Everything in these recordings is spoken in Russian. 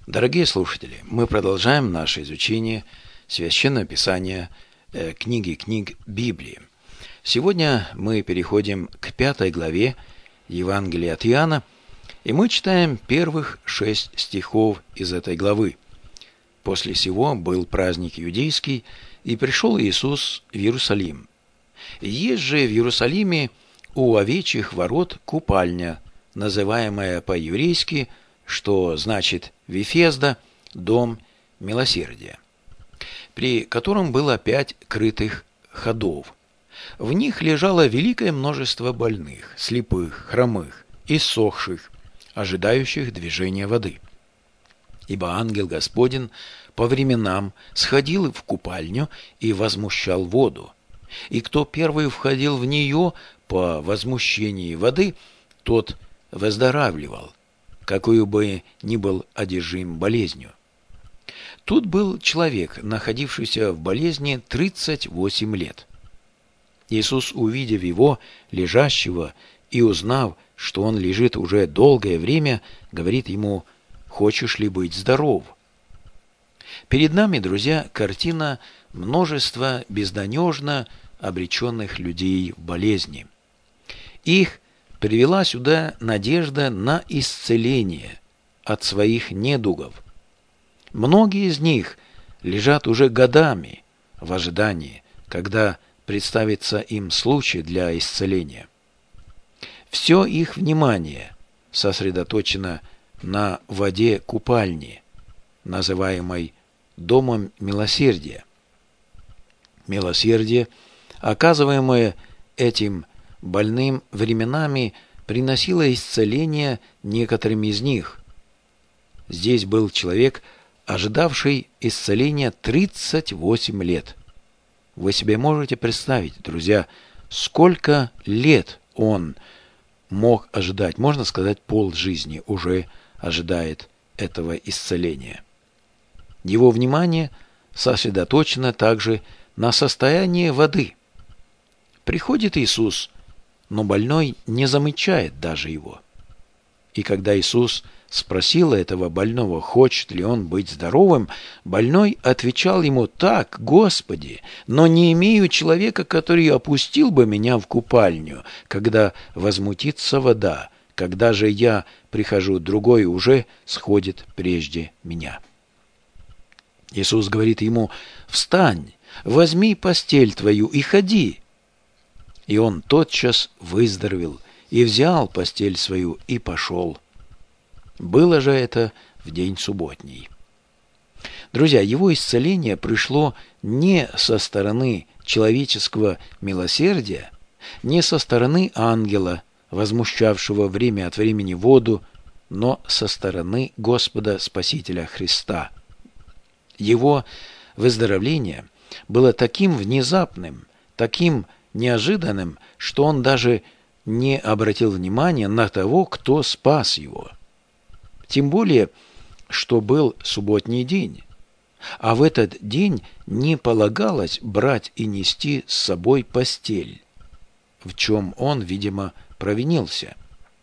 Дорогие слушатели, мы продолжаем наше изучение Священного Писания, книги книг Библии. Сегодня мы переходим к 5 главе Евангелия от Иоанна, и мы читаем первых 6 стихов из этой главы. «После сего был праздник иудейский, и пришел Иисус в Иерусалим. Есть же в Иерусалиме у овечьих ворот купальня, называемая по-еврейски, что значит Вифезда, дом милосердия, при котором было 5 крытых ходов. В них лежало великое множество больных, слепых, хромых, иссохших, ожидающих движения воды. Ибо ангел Господень по временам сходил в купальню и возмущал воду. И кто первый входил в нее по возмущении воды, тот выздоравливал, какую бы ни был одержим болезнью. Тут был человек, находившийся в болезни 38 лет. Иисус, увидев его, лежащего, и узнав, что он лежит уже долгое время, говорит ему: «Хочешь ли быть здоров?» Перед нами, друзья, картина множества безнадежно обреченных людей в болезни. Их привела сюда надежда на исцеление от своих недугов. Многие из них лежат уже годами в ожидании, когда представится им случай для исцеления. Все их внимание сосредоточено на воде купальни, называемой Домом милосердия. Милосердие, оказываемое этим больным, временами приносило исцеление некоторым из них. Здесь был человек, ожидавший исцеления 38 лет. Вы себе можете представить, друзья, сколько лет он мог ожидать? Можно сказать, полжизни уже ожидает этого исцеления. Его внимание сосредоточено также на состоянии воды. Приходит Иисус, но больной не замечает даже его. И когда Иисус спросил этого больного, хочет ли он быть здоровым, больной отвечал ему: «Так, Господи, но не имею человека, который опустил бы меня в купальню, когда возмутится вода. Когда же я прихожу, другой уже сходит прежде меня». Иисус говорит ему: «Встань, возьми постель твою и ходи». И он тотчас выздоровел, и взял постель свою, и пошел. Было же это в день субботний. Друзья, его исцеление пришло не со стороны человеческого милосердия, не со стороны ангела, возмущавшего время от времени воду, но со стороны Господа Спасителя Христа. Его выздоровление было таким внезапным, таким неожиданным, что он даже не обратил внимания на того, кто спас его. Тем более, что был субботний день, а в этот день не полагалось брать и нести с собой постель, в чем он, видимо, провинился.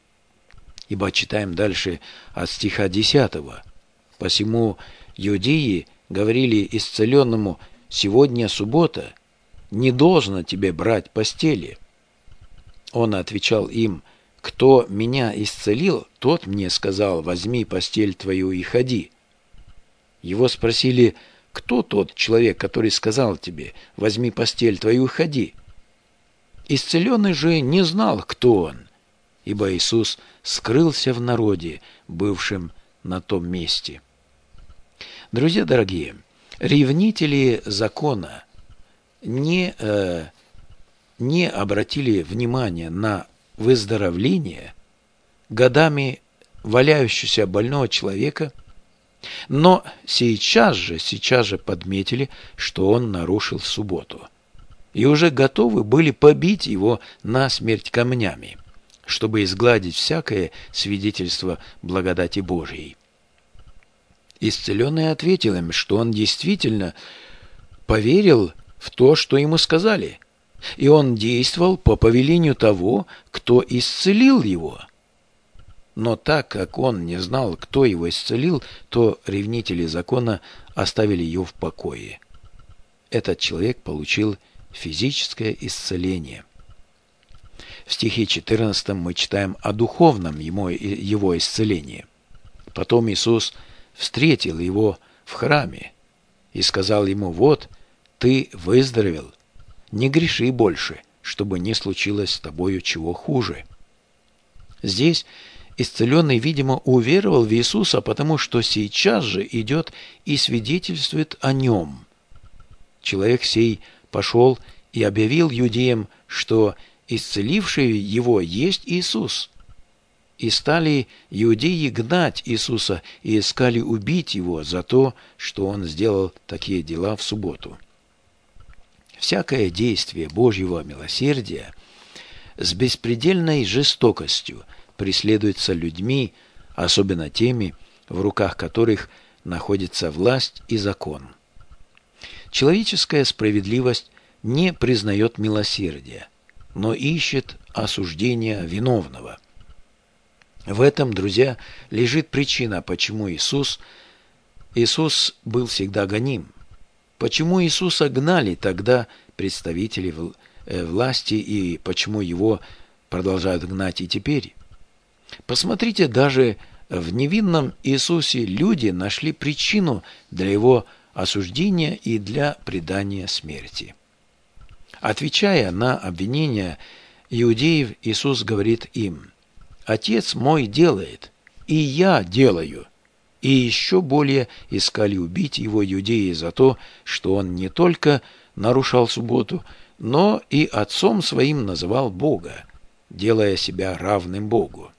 Ибо читаем дальше от стиха 10. «Посему иудеи говорили исцеленному: сегодня суббота, не должно тебе брать постели». Он отвечал им: «Кто меня исцелил, тот мне сказал: возьми постель твою и ходи». Его спросили: «Кто тот человек, который сказал тебе: возьми постель твою и ходи?» Исцеленный же не знал, кто он, ибо Иисус скрылся в народе, бывшем на том месте. Друзья дорогие, ревнители закона не обратили внимания на выздоровление годами валяющегося больного человека, но сейчас же подметили, что он нарушил субботу, и уже готовы были побить его насмерть камнями, чтобы изгладить всякое свидетельство благодати Божией. Исцеленный ответил им, что он действительно поверил в то, что ему сказали, и он действовал по повелению того, кто исцелил его. Но так как он не знал, кто его исцелил, то ревнители закона оставили его в покое. Этот человек получил физическое исцеление. В стихе 14 мы читаем о духовном его исцелении. Потом Иисус встретил его в храме и сказал ему: «Вот, ты выздоровел, не греши больше, чтобы не случилось с тобою чего хуже». Здесь исцеленный, видимо, уверовал в Иисуса, потому что сейчас же идет и свидетельствует о нем. Человек сей пошел и объявил иудеям, что исцеливший его есть Иисус. И стали иудеи гнать Иисуса и искали убить его за то, что он сделал такие дела в субботу. Всякое действие Божьего милосердия с беспредельной жестокостью преследуется людьми, особенно теми, в руках которых находится власть и закон. Человеческая справедливость не признает милосердия, но ищет осуждения виновного. В этом, друзья, лежит причина, почему Иисус был всегда гоним. Почему Иисуса гнали тогда представители власти и почему его продолжают гнать и теперь? Посмотрите, даже в невинном Иисусе люди нашли причину для его осуждения и для предания смерти. Отвечая на обвинения иудеев, Иисус говорит им: «Отец мой делает, и я делаю». И еще более искали убить его иудеи за то, что он не только нарушал субботу, но и отцом своим называл Бога, делая себя равным Богу.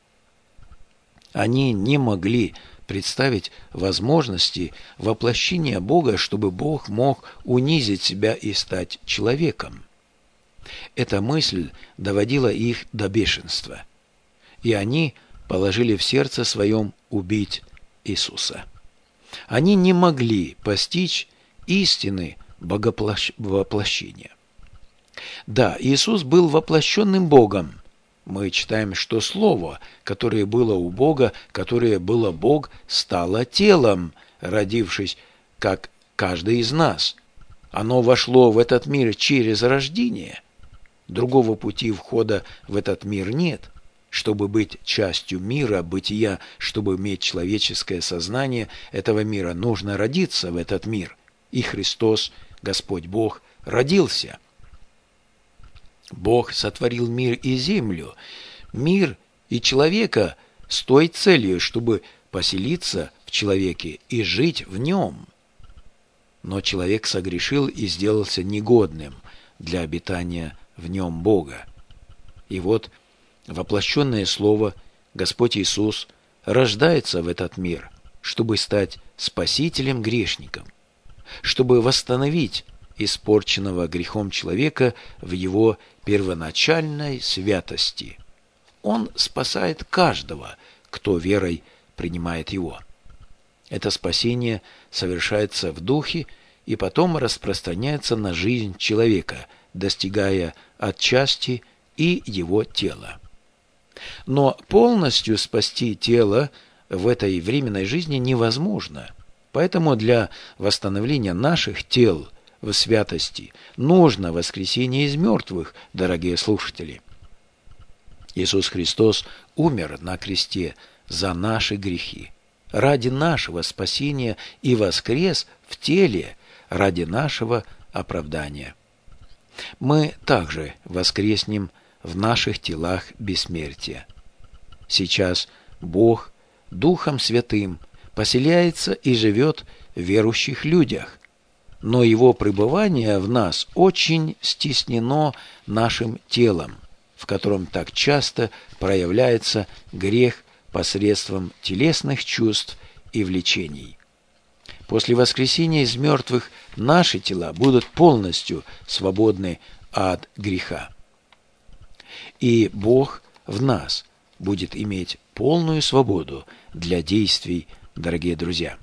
Они не могли представить возможности воплощения Бога, чтобы Бог мог унизить себя и стать человеком. Эта мысль доводила их до бешенства, и они положили в сердце своем убить Иисуса. Они не могли постичь истины воплощения. Да, Иисус был воплощенным Богом. Мы читаем, что Слово, которое было у Бога, которое было Бог, стало телом, родившись, как каждый из нас. Оно вошло в этот мир через рождение. Другого пути входа в этот мир нет. Чтобы быть частью мира, бытия, чтобы иметь человеческое сознание этого мира, нужно родиться в этот мир. И Христос, Господь Бог, родился. Бог сотворил мир и землю, мир и человека с той целью, чтобы поселиться в человеке и жить в нем. Но человек согрешил и сделался негодным для обитания в нем Бога. И вот воплощенное Слово, Господь Иисус, рождается в этот мир, чтобы стать спасителем грешникам, чтобы восстановить испорченного грехом человека в его первоначальной святости. Он спасает каждого, кто верой принимает его. Это спасение совершается в духе и потом распространяется на жизнь человека, достигая отчасти и его тела. Но полностью спасти тело в этой временной жизни невозможно. Поэтому для восстановления наших тел в святости нужно воскресение из мертвых, дорогие слушатели. Иисус Христос умер на кресте за наши грехи, ради нашего спасения и воскрес в теле ради нашего оправдания. Мы также воскреснем в наших телах бессмертия. Сейчас Бог Духом Святым поселяется и живет в верующих людях, но Его пребывание в нас очень стеснено нашим телом, в котором так часто проявляется грех посредством телесных чувств и влечений. После воскресения из мертвых наши тела будут полностью свободны от греха. И Бог в нас будет иметь полную свободу для действий, дорогие друзья.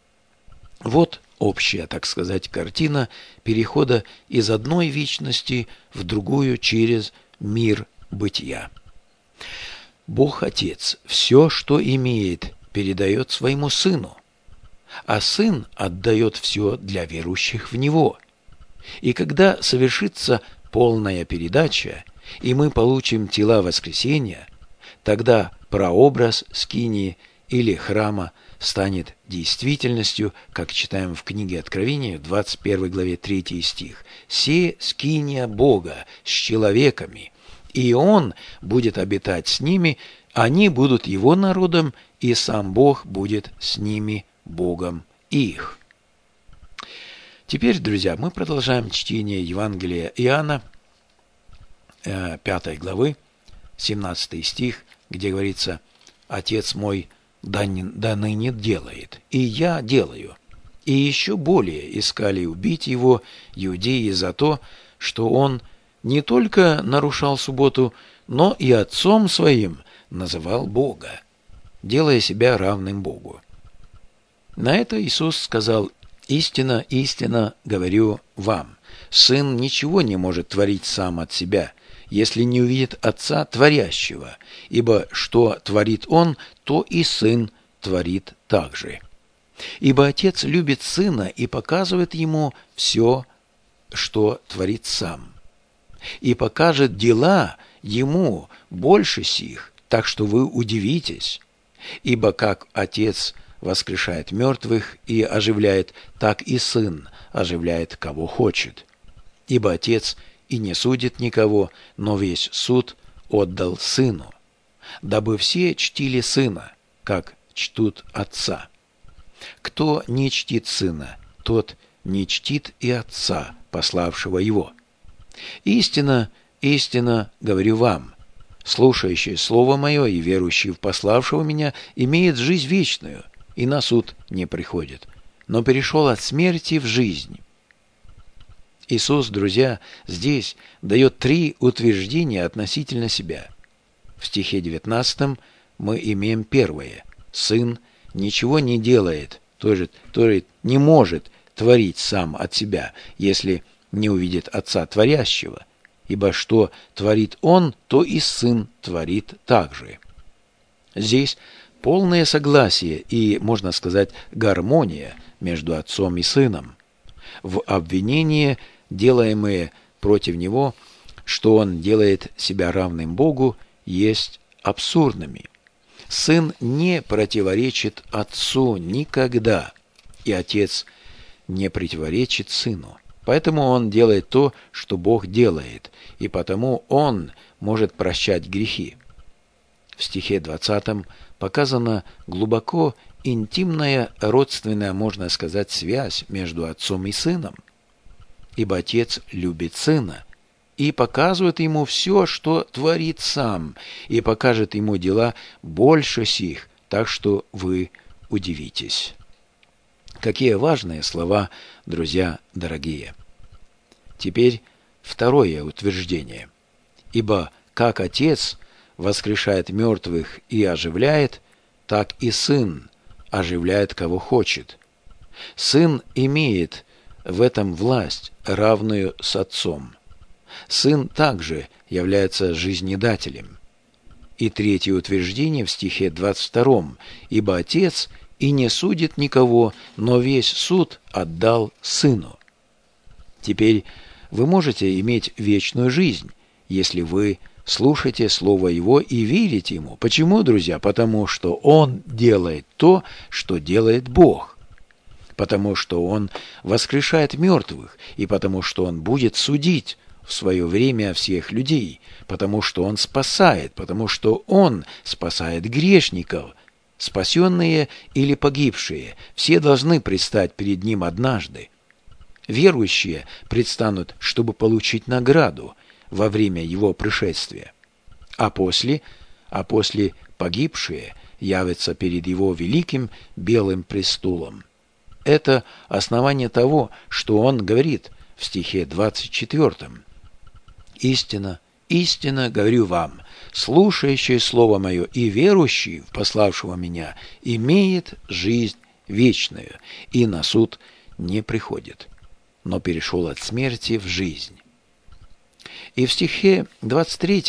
Вот общая, так сказать, картина перехода из одной вечности в другую через мир бытия. Бог Отец все, что имеет, передает своему Сыну, а Сын отдает все для верующих в Него. И когда совершится полная передача, и мы получим тела воскресения, тогда прообраз скинии или храма станет действительностью, как читаем в книге Откровения, в 21 главе 3 стих. «Се скиния Бога с человеками, и Он будет обитать с ними, они будут Его народом, и сам Бог будет с ними Богом их». Теперь, друзья, мы продолжаем чтение Евангелия Иоанна, 5 главы, 17 стих, где говорится: «Отец мой до ныне делает, и я делаю». И еще более искали убить его иудеи за то, что он не только нарушал субботу, но и отцом своим называл Бога, делая себя равным Богу. На это Иисус сказал: «Истинно, истинно говорю вам, Сын ничего не может творить сам от себя, если не увидит Отца творящего, ибо что творит Он, то и Сын творит также. Ибо Отец любит Сына и показывает Ему все, что творит Сам, и покажет дела Ему больше сих, так что вы удивитесь. Ибо как Отец воскрешает мертвых и оживляет, так и Сын оживляет, кого хочет. Ибо Отец и не судит никого, но весь суд отдал Сыну, дабы все чтили Сына, как чтут Отца. Кто не чтит Сына, тот не чтит и Отца, пославшего Его. Истинно, истинно говорю вам, слушающий Слово Мое и верующий в пославшего Меня имеет жизнь вечную, и на суд не приходит, но перешел от смерти в жизнь». Иисус, друзья, здесь дает 3 утверждения относительно себя. В стихе 19 мы имеем первое: Сын ничего не делает, то есть не может творить сам от себя, если не увидит Отца творящего, ибо что творит Он, то и Сын творит также. Здесь полное согласие и, можно сказать, гармония между Отцом и Сыном. В обвинении, делаемые против Него, что Он делает себя равным Богу, есть абсурдными. Сын не противоречит Отцу никогда, и Отец не противоречит Сыну. Поэтому Он делает то, что Бог делает, и потому Он может прощать грехи. В стихе 20 показана глубоко интимная, родственная, можно сказать, связь между Отцом и Сыном. Ибо Отец любит Сына и показывает Ему все, что творит Сам, и покажет Ему дела больше сих, так что вы удивитесь. Какие важные слова, друзья дорогие! Теперь второе утверждение. Ибо как Отец воскрешает мертвых и оживляет, так и Сын оживляет, кого хочет. Сын имеет в этом власть, равную с Отцом. Сын также является жизнедателем. И третье утверждение в стихе 22. «Ибо Отец и не судит никого, но весь суд отдал Сыну». Теперь вы можете иметь вечную жизнь, если вы слушайте Слово Его и верите Ему. Почему, друзья? Потому что Он делает то, что делает Бог. Потому что Он воскрешает мертвых, и потому что Он будет судить в свое время всех людей, потому что Он спасает, потому что Он спасает грешников. Спасенные или погибшие, все должны предстать перед Ним однажды. Верующие предстанут, чтобы получить награду во время Его пришествия. А после погибшие явятся перед Его великим белым престолом. Это основание того, что Он говорит в стихе 24. «Истинно, истинно говорю вам, слушающий Слово Мое и верующий в пославшего Меня имеет жизнь вечную, и на суд не приходит, но перешел от смерти в жизнь». И в стихе 23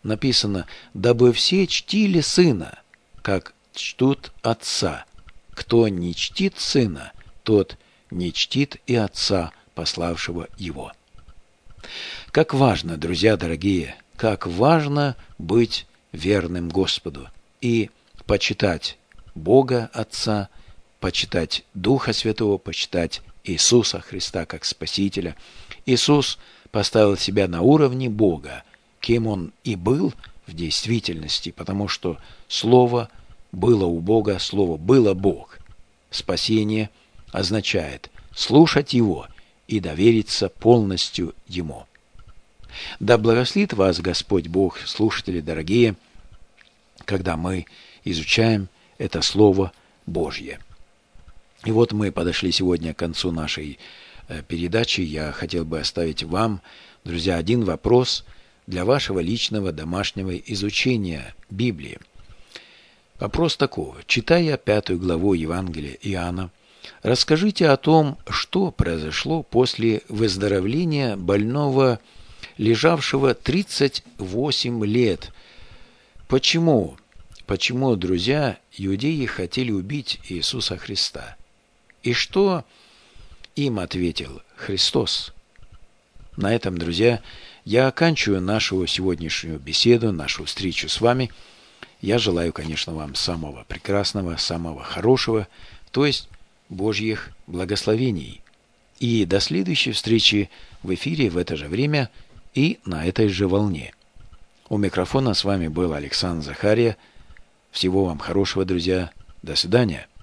написано: «Дабы все чтили Сына, как чтут Отца. Кто не чтит Сына, тот не чтит и Отца, пославшего Его». Как важно, друзья дорогие, как важно быть верным Господу и почитать Бога Отца, почитать Духа Святого, почитать Иисуса Христа как Спасителя. Иисус поставил себя на уровне Бога, кем Он и был в действительности, потому что Слово было у Бога, Слово было Бог. Спасение означает слушать Его и довериться полностью Ему. Да благословит вас Господь Бог, слушатели дорогие, когда мы изучаем это Слово Божье. И вот мы подошли сегодня к концу нашей передачи. Я хотел бы оставить вам, друзья, один вопрос для вашего личного домашнего изучения Библии. Вопрос такого. Читая 5 главу Евангелия Иоанна, расскажите о том, что произошло после выздоровления больного, лежавшего 38 лет. Почему, друзья, иудеи хотели убить Иисуса Христа? И что им ответил Христос? На этом, друзья, я оканчиваю нашу сегодняшнюю беседу, нашу встречу с вами. Я желаю, конечно, вам самого прекрасного, самого хорошего, то есть Божьих благословений. И до следующей встречи в эфире в это же время и на этой же волне. У микрофона с вами был Александр Захария. Всего вам хорошего, друзья. До свидания.